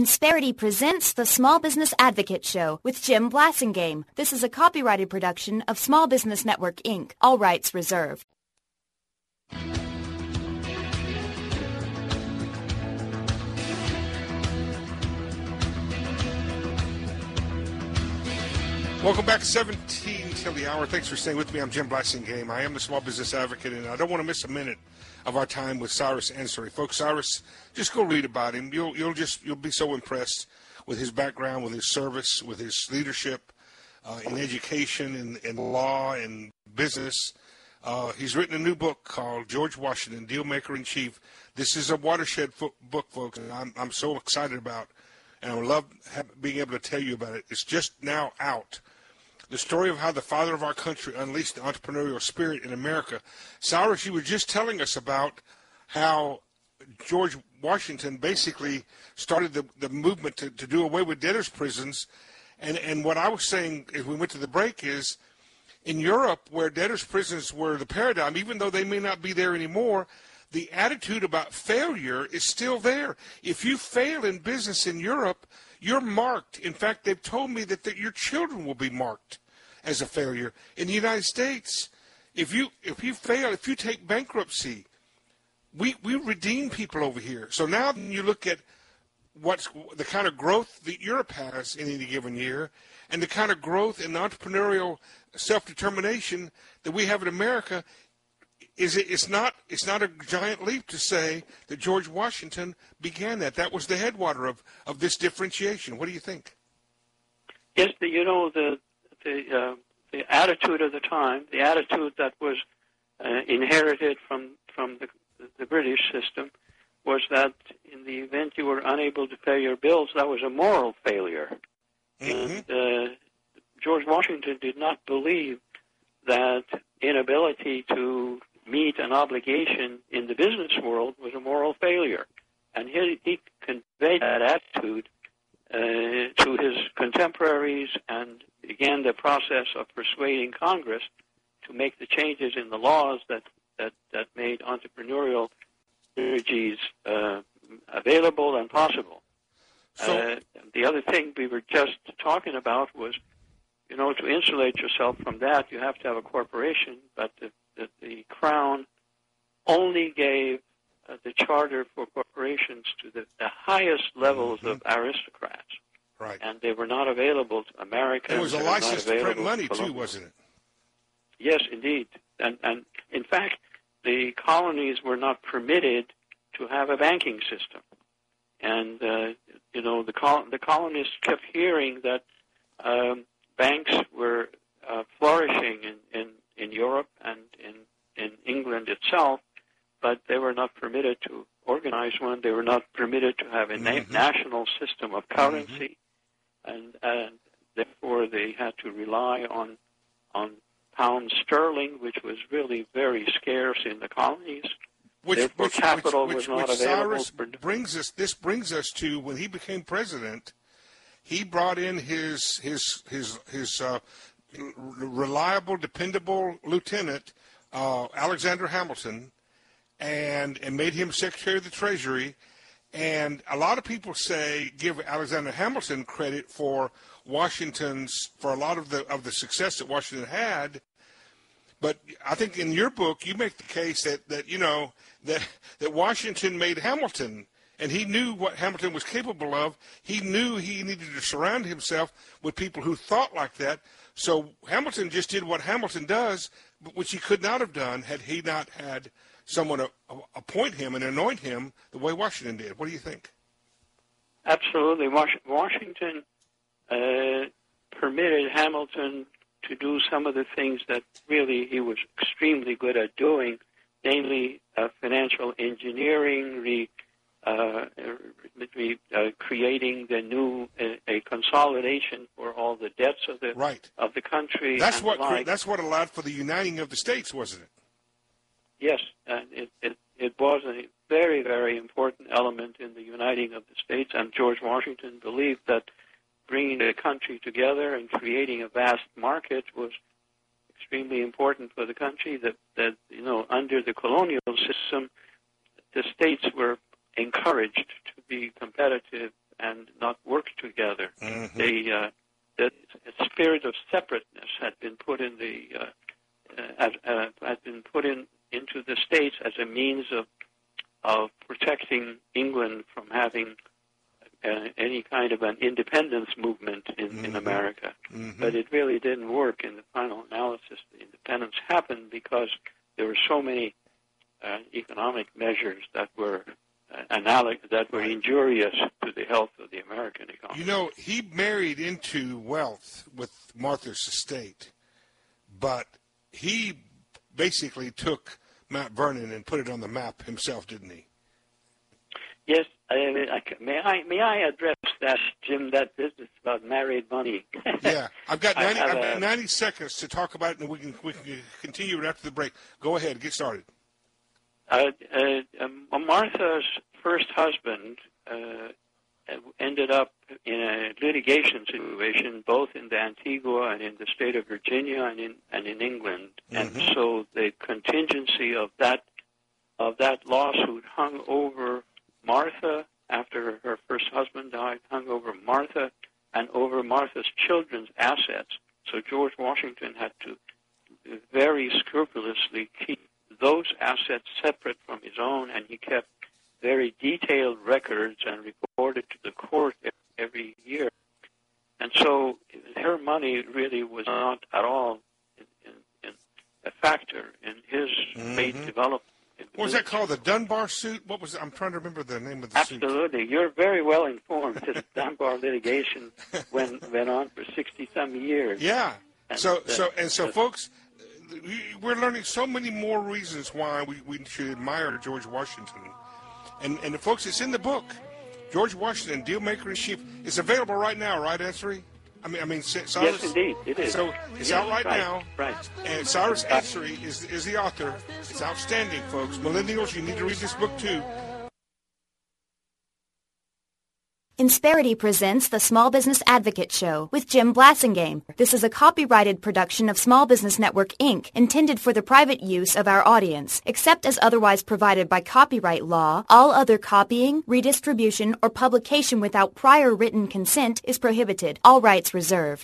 Insperity presents the Small Business Advocate Show with Jim Blasingame. This is a copyrighted production of Small Business Network, Inc., all rights reserved. Welcome back to 17 till the hour. Thanks for staying with me. I'm Jim Blasingame. I am the Small Business Advocate, and I don't want to miss a minute of our time with Cyrus Ansari. Folks, Cyrus, just go read about him. You'll be so impressed with his background, with his service, with his leadership in education, in law, and business. He's written a new book called George Washington, Dealmaker in Chief. This is a watershed book, folks, and I'm so excited about, and I would love being able to tell you about it. It's just now out. The story of how the father of our country unleashed the entrepreneurial spirit in America. Cyrus, you were just telling us about how George Washington basically started the movement to do away with debtors' prisons. And what I was saying as we went to the break is, in Europe, where debtors' prisons were the paradigm, even though they may not be there anymore, the attitude about failure is still there. If you fail in business in Europe, you're marked. In fact, they've told me that your children will be marked as a failure. In the United States, if you fail, if you take bankruptcy, we redeem people over here. So now you look at what's the kind of growth that Europe has in any given year, and the kind of growth in entrepreneurial self-determination that we have in America. It's not a giant leap to say that George Washington began that. That was the headwater of this differentiation. What do you think? Yes, the attitude of the time, the attitude that was inherited from the British system, was that in the event you were unable to pay your bills, that was a moral failure. Mm-hmm. And George Washington did not believe that inability to meet an obligation in the business world was a moral failure. And he conveyed that attitude to his contemporaries and began the process of persuading Congress to make the changes in the laws that made entrepreneurial energies available and possible. So, the other thing we were just talking about was, to insulate yourself from that, you have to have a corporation, but the Crown only gave the charter for corporations to the highest levels of aristocrats. Right. And they were not available to Americans. It was a license to print money, too, wasn't it? Yes, indeed. And in fact, the colonies were not permitted to have a banking system. And, the colonists kept hearing that banks were flourishing in Europe and in England itself, but they were not permitted to organize one. They were not permitted to have a national system of currency, and therefore they had to rely on pound sterling, which was really very scarce in the colonies. Which capital was not available. Cyrus brings us to when he became president. He brought in his reliable, dependable lieutenant, Alexander Hamilton, and made him Secretary of the Treasury. And a lot of people give Alexander Hamilton credit for a lot of the success that Washington had. But I think in your book you make the case that Washington made Hamilton. And he knew what Hamilton was capable of. He knew he needed to surround himself with people who thought like that. So Hamilton just did what Hamilton does, which he could not have done had he not had someone appoint him and anoint him the way Washington did. What do you think? Absolutely. Washington permitted Hamilton to do some of the things that really he was extremely good at doing, namely financial engineering, creating a consolidation for all the debts of the country. That's what allowed for the uniting of the states, wasn't it? Yes, and it was a very, very important element in the uniting of the states. And George Washington believed that bringing the country together and creating a vast market was extremely important for the country. That under the colonial system, the states were encouraged to be competitive and not work together. Mm-hmm. The spirit of separateness had been put in into the states as a means of protecting England from having any kind of an independence movement in America. Mm-hmm. But it really didn't work in the final analysis. The independence happened because there were so many economic measures that were injurious to the health of the American economy. You know, he married into wealth with Martha's estate, but he basically took Mount Vernon and put it on the map himself, didn't he? Yes. May I address that, Jim, that business about married money? Yeah. I've got 90 seconds to talk about it, and we can continue it after the break. Go ahead. Get started. Martha's first husband ended up in a litigation situation, both in the Antigua and in the state of Virginia and in England, and so the contingency of that lawsuit hung over Martha after her first husband died, hung over Martha and over Martha's children's assets. So George Washington had to very scrupulously keep those assets separate from his own, and he kept very detailed records and reported to the court every year. And so her money really was not at all in a factor in his great development. What was that called? The Dunbar suit? What was it? I'm trying to remember the name of the suit. Absolutely. You're very well informed. The Dunbar litigation went on for 60-some years. Yeah. So, folks, we're learning so many more reasons why we should admire George Washington. And folks, it's in the book. George Washington, Dealmaker in Chief. It's available right now, right, Ansari? I mean, Cyrus? Yes, indeed, it is. So it's out right now. Right. And Cyrus Ansari is the author. It's outstanding, folks. Millennials, you need to read this book, too. Insperity presents the Small Business Advocate Show with Jim Blasingame. This is a copyrighted production of Small Business Network, Inc., intended for the private use of our audience. Except as otherwise provided by copyright law, all other copying, redistribution, or publication without prior written consent is prohibited. All rights reserved.